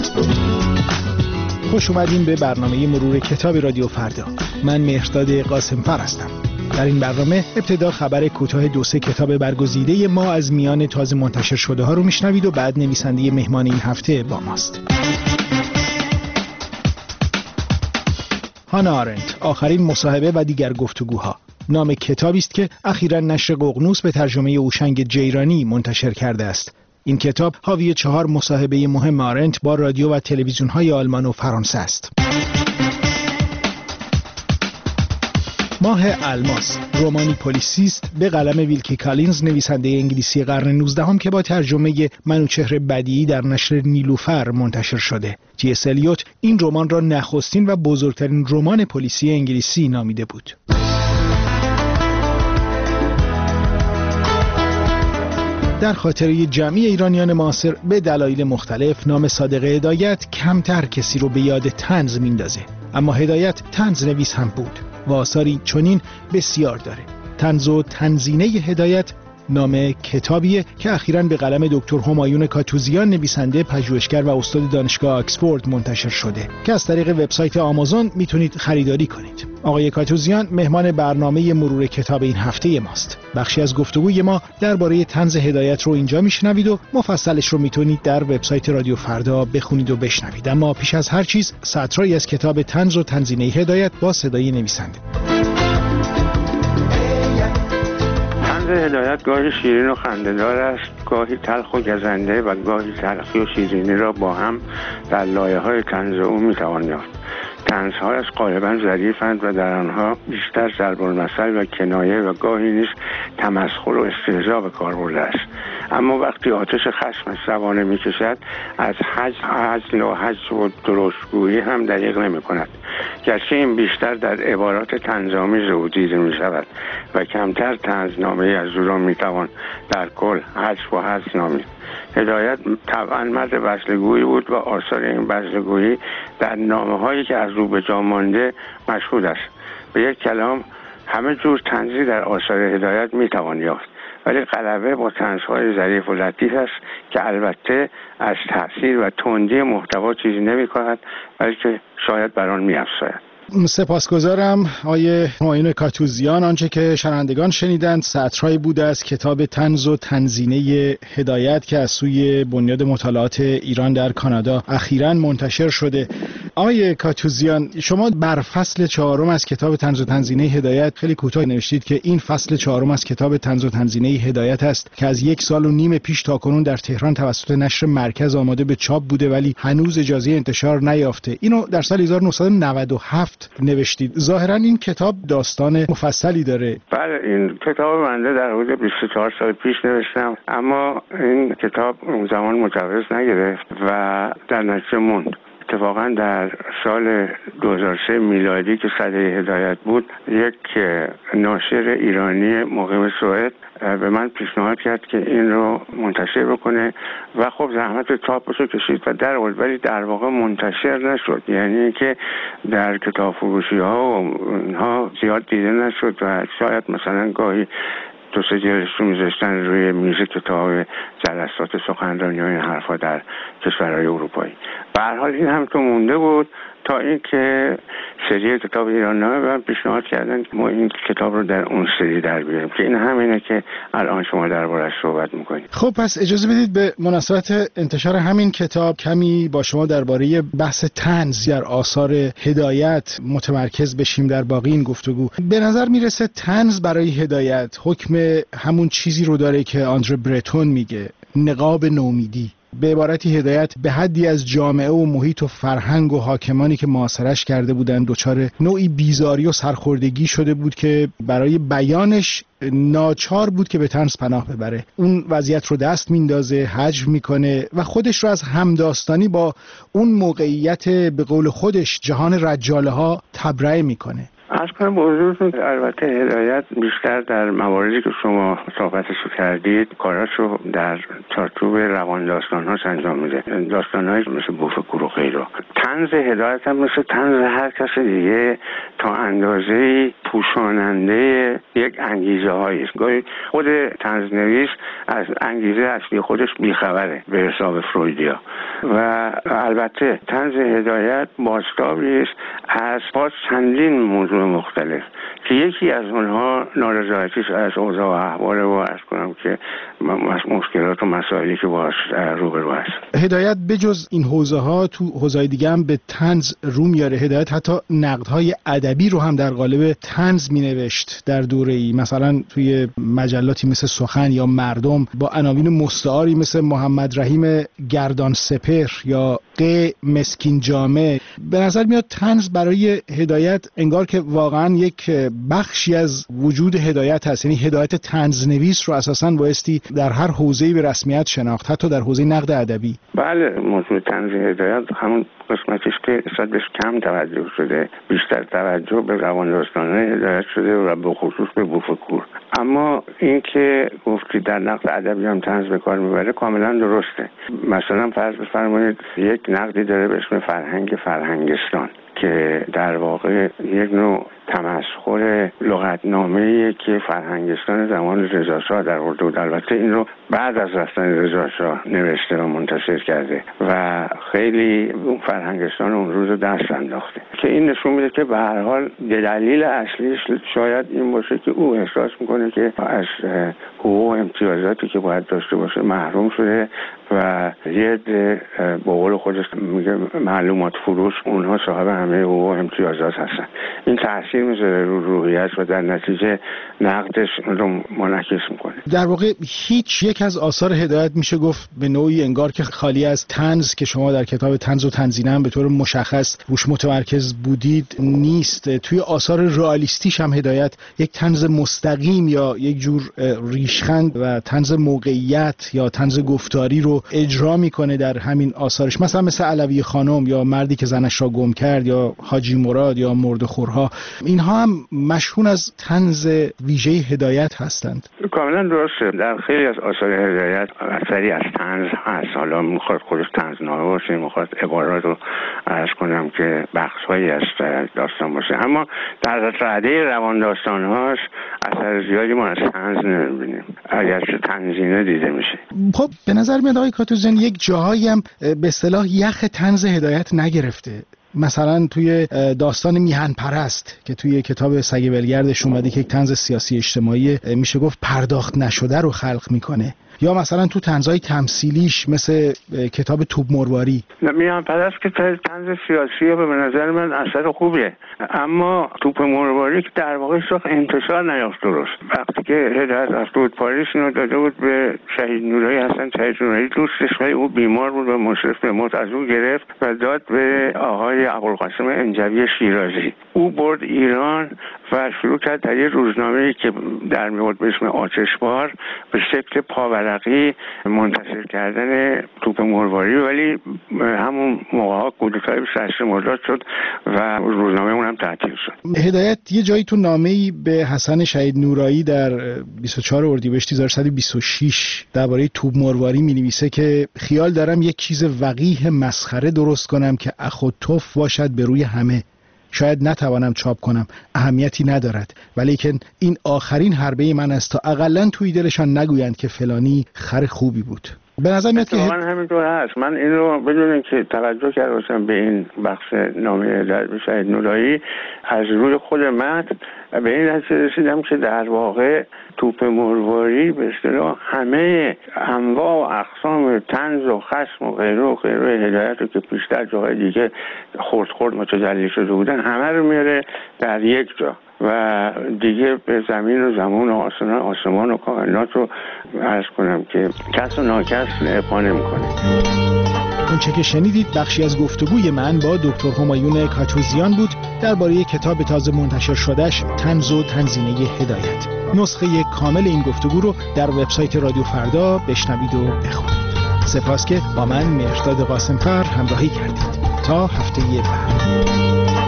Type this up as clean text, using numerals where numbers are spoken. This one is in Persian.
خوش اومدین به برنامه مرور کتاب رادیو فردا. من مهرداد قاسمفر هستم. در این برنامه ابتدا خبر کوتاه 2-3 کتاب برگزیده ما از میان تازه منتشر شده ها رو میشنوید و بعد نویسنده مهمان این هفته با ماست. هانا آرنت، آخرین مصاحبه و دیگر گفتگوها، نام کتابی است که اخیراً نشر ققنوس به ترجمه هوشنگ جیرانی منتشر کرده است. این کتاب حاوی 4 مصاحبه مهم آرنت با رادیو و تلویزیون‌های آلمان و فرانسه است. ماه الماس، رمانی پلیسیست به قلم ویلکی کالینز، نویسنده انگلیسی قرن 19 که با ترجمه منوچهر بدیعی در نشر نیلوفر منتشر شده. تی.اس. الیوت این رمان را نخستین و بزرگترین رمان پلیسی انگلیسی نامیده بود. در خاطره جمعی ایرانیان معاصر به دلایل مختلف نام صادق هدایت کمتر کسی رو به یاد طنز میندازه، اما هدایت طنز نویس هم بود و آثاری چنین بسیار داره. طنز و تنزینه هدایت نام کتابیه که اخیراً به قلم دکتر همایون کاتوزیان، نویسنده، پژوهشگر و استاد دانشگاه آکسفورد منتشر شده که از طریق وبسایت آمازون میتونید خریداری کنید. آقای کاتوزیان مهمان برنامه مرور کتاب این هفته ماست. بخشی از گفتگوی ما درباره طنز هدایت رو اینجا میشنوید و مفصلش رو میتونید در وبسایت رادیو فردا بخونید و بشنوید. اما پیش از هر چیز سطرهایی از کتاب طنز و تنزینه هدایت با صدای نویسنده. هدایت گاهی شیرین و خنده‌دار است، گاهی تلخ و گزنده و گاهی تلخی و شیرینی را با هم در لایه‌های طنز او می‌توان یافت. طنزهایش غالباً ظریف‌اند و در آنها بیشتر ضرب المثل و کنایه و گاهی نیز تمسخر و استهزا به کار برده است. اما وقتی آتش خشمش زبانه می‌کشد، از هزل و حجو و درشتگویی هم دریغ نمی‌کند، گرچه این بیشتر در عبارات طنزآمیز او دیده می‌شود و کمتر طنزنامه‌ای از او را می‌توان در کل حجو و حذف نامید. هدایت طبعاً مرد بزلگویی بود و آثار این بزلگویی در نامه‌هایی که از او به جا مانده مشهود است. به یک کلام همه جور طنزی در آثار هدایت می‌توان یافت، ولی غلبه با طنزهای ظریف و لطیف است که البته از تأثیر و تندی محتوا چیزی نمی‌کند، بلکه شاید بر آن می‌افزاید. سپاسگزارم آقای همایون کاتوزیان. آنچه که شنوندگان شنیدند سطرهایی بوده از کتاب طنز و تنزینه هدایت که از سوی بنیاد مطالعات ایران در کانادا اخیراً منتشر شده. آقای کاتوزیان، شما بر فصل 4 از کتاب طنز و تنزینه هدایت خیلی کوتاه نوشتید که این فصل 4 از کتاب طنز و تنزینه هدایت است که از 1 سال و نیم پیش تاکنون در تهران توسط نشر مرکز آماده به چاپ بوده ولی هنوز اجازه انتشار نیافته. اینو در سال 1997 نوشتید. ظاهرا این کتاب داستان مفصلی داره. بله، این کتاب بنده در حدود 24 سال پیش نوشتم، اما این کتاب اون زمان مجوز نگرفت و در نتیجه موند. اتفاقا در سال 2003 میلادی که سده هدایت بود، یک ناشر ایرانی مقیم سوئد به من پیشنهاد کرد که این رو منتشر بکنه و خب زحمت چاپش رو کشید و در آورد، ولی در واقع منتشر نشد. یعنی که در کتاب فروشی ها و اینها زیاد دیده نشد و شاید مثلا گاهی 2-3 جلدش رو میذاشتن روی میز کتاب جلسات سخنرانی و این حرفا در کشورهای اروپایی. به هر حال این هم تو مونده بود تا اینکه سری کتاب ایران‌نامه به من پیشنهاد کردن که ما این کتاب رو در اون سری در بیاریم که این همینه که الان شما درباره‌اش صحبت می‌کنید. خب پس اجازه بدید به مناسبت انتشار همین کتاب کمی با شما درباره بحث طنز در آثار هدایت متمرکز بشیم در باقی این گفتگو. به نظر میرسه طنز برای هدایت حکم همون چیزی رو داره که آندره برتون میگه، نقاب نومیدی. به عبارتی هدایت به حدی از جامعه و محیط و فرهنگ و حاکمانی که معاصرش کرده بودند دچار نوعی بیزاری و سرخوردگی شده بود که برای بیانش ناچار بود که به طنز پناه ببره. اون وضعیت رو دست میندازه، حجو میکنه و خودش رو از همداستانی با اون موقعیت به قول خودش جهان رجاله ها تبرئه میکنه. عرض کنم به حضورتون البته هدایت بیشتر در مواردی که شما صحبتشو کردید کاراشو در چارچوب روان داستان‌هاش انجام میده، داستان‌هایی مثل بوفکور و غیره. طنز هدایت هم مثل طنز هر کس دیگه تا اندازه‌ای پوشاننده یک انگیزه هایی است. گاهی خود طنزنویس از انگیزه اصلی خودش بیخبره به حساب فرویدیا و البته طنز هدایت بازتابی است از چندین موضوع مختلف که یکی از اونها نارضایتی از اوضاع و احوال و عرض کنم که مشکلات و مسائلی که باهاش روبرو هست. هدایت بجز این حوزه ها تو حوزه‌های دیگه هم به طنز رو میاره. هدایت حتی نقدهای ادبی رو هم در قالب طنز مینوشت در دوره‌ای، مثلا توی مجلاتی مثل سخن یا مردم با عناوین مستعاری مثل محمد رحیم گردان سپر یا ق مسکین جامه. به نظر میاد طنز برای هدایت انگار که واقعا یک بخشی از وجود هدایت هست، یعنی هدایت طنزنویس رو اساساً بایستی در هر حوزه‌ای به رسمیت شناخت، حتی در حوزه نقد ادبی. بله، موضوع طنز هدایت همون قسمتیش که شاید بهش کم توجه شده، بیشتر توجه به روان داستان‌های هدایت شده و به خصوص به بوفکور. اما این که گفتی در نقد ادبی هم طنز به کار میبره کاملا درسته. مثلا فرض بفرمایید یک نقدی داره به اسم فرهنگستان که در واقع یک نوع تمسخر لغتنامه‌ای که فرهنگستان زمان رضاشاه در ارده بود. البته این رو بعد از رفتن رضاشاه نوشته و منتشر کرده و خیلی اون فرهنگستان اون روز دست انداخته که این نشون میده که به هر حال دلیل اصلیش شاید این باشه که او احساس میکنه که از حقوق و امتیازاتی که باید داشته باشه محروم شده و یه به قول خودش میگه معلومات فروش، اونها صاحب همه حقوق و امتیازات هستن. این تاثیر میذاره رو روحیت و در نتیجه نقدش رو منعکس میکنه. در واقع هیچ یک از آثار هدایت میشه گفت به نوعی انگار که خالی از طنز که شما در کتاب طنز و تنزینه هم به طور مشخص روش متمرکز بودید نیست. توی آثار رئالیستیش هم هدایت یک طنز مستقیم یا یک جور ریشخند و طنز موقعیت یا طنز گفتاری رو اجرا میکنه در همین آثارش، مثلا مثل علوی خانم یا مردی که زنش را گم کرد یا حاجی مراد یا مردخورها. اینها هم مشهون از طنز ویژه هدایت هستند. کاملا درسته. در خیلی از آثار هدایت اثری از طنز هست. حالا میخواد خودش طنزنامه باشه، میخواد عبارات رو عرض کنم که بخش‌هایی از داستان باشه، اما در رده روان داستان‌هاش اثر زیادی ما از طنز نمی‌بینیم اگرچه تنزینه دیده میشه. خب به نظر میاد آقای کاتوزیان یک جاهایی هم به اصطلاح یخ طنز هدایت نگرفته. مثلا توی داستان میهن پرست که توی کتاب سگ ولگردش اومده که یک طنز سیاسی اجتماعی میشه گفت پرداخت نشده رو خلق میکنه، یا مثلا تو طنزهای تمثیلیش مثل کتاب توپ مرواری. میهن پرست که طنز سیاسی به نظر من اثر خوبیه، اما توپ مرواری که در واقع ساخت انتشار نیافت درست. وقتی که هدایت رفته بود پاریس اینو داده بود به شهید نورایی، حسن شهید نورایی دوستش، ولی او بیمار بود و مشرف به موت از او گرفت و داد به آقای ابوالقاسم انجوی شیرازی. او برد ایران و شروع کرد در یه روزنامه‌ای که در میاد به اسم آتشبار به شکل پاورقی منتشر کردن توپ مرواری، ولی همون موقع‌ها کودتای 28 مرداد شد و روزنامه اون هم تعطیل شد. هدایت یه جایی تو نامه‌ای به حسن شهید نورایی در 24 اردیبهشت 1326 درباره توپ مرواری می‌نویسه که خیال دارم یک چیز وقیح مسخره درست کنم که اخ و تف باشد به روی همه. شاید نتوانم چاپ کنم، اهمیتی ندارد، ولیکن این آخرین حربه من است تا اقلن توی دلشان نگویند که فلانی خر خوبی بود. به نظر میاد که من همینطور هست. من این رو بدون اینکه توجه کرده باشم به این بخش نامه در شهید نورایی، از روی خود متن به این نتیجه رسیدم که در واقع توپ مرواری به اصطلاح همه انواع و اقسام طنز و خشم و غیره و غیره هدایت رو که پیشتر جاهای دیگه خرد متجلی شده بودن همه رو میاره در یک جا و دیگه به زمین و زمان و آسمان و کائنات رو عرض کنم که کس و ناکس ابقا نمی‌کنه. اون چه که شنیدید بخشی از گفتگوی من با دکتر همایون کاتوزیان بود درباره کتاب تازه منتشر شدهش طنز و تنزینه هدایت. نسخه کامل این گفتگو رو در وبسایت رادیو فردا بشنوید و بخونید. سپاس که با من مهرداد قاسمفر همراهی کردید. تا هفته بعد.